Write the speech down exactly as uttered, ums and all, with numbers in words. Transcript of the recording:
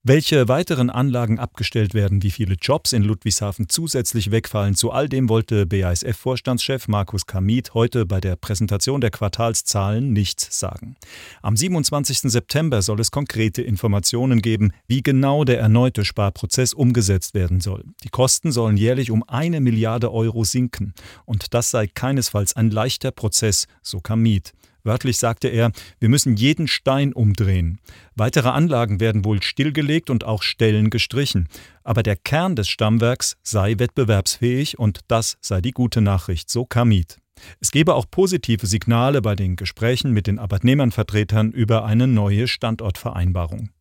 Welche weiteren Anlagen abgestellt werden, wie viele Jobs in Ludwigshafen zusätzlich wegfallen, zu all dem wollte B A S F-Vorstandschef Markus Kamieth heute bei der Präsentation der Quartalszahlen nichts sagen. Am siebenundzwanzigsten September soll es konkrete Informationen geben, wie genau der erneute Sparprozess umgesetzt werden soll. Die Kosten sollen jährlich um eine Milliarde Euro sinken. Und das sei keinesfalls ein leichter Prozess, so Kamieth. Wörtlich sagte er, wir müssen jeden Stein umdrehen. Weitere Anlagen werden wohl stillgelegt und auch Stellen gestrichen. Aber der Kern des Stammwerks sei wettbewerbsfähig und das sei die gute Nachricht, so Kamieth. Es gebe auch positive Signale bei den Gesprächen mit den Arbeitnehmervertretern über eine neue Standortvereinbarung.